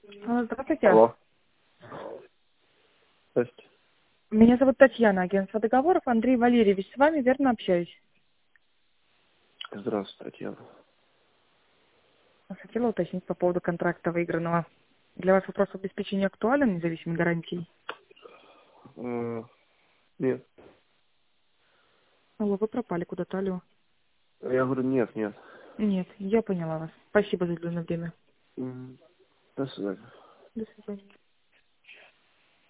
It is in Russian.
Алло, здравствуйте. Алло. Здрасте. Меня зовут Татьяна, агентство договоров. Андрей Валерьевич, с вами верно общаюсь. Здравствуйте, Татьяна. Хотела уточнить по поводу контракта выигранного. Для вас вопрос обеспечения актуален, независимой гарантией? Нет. Алло, вы пропали куда-то, алло. Я говорю, нет, нет. Нет, я поняла вас. Спасибо за уделенное время. До свидания. До свидания.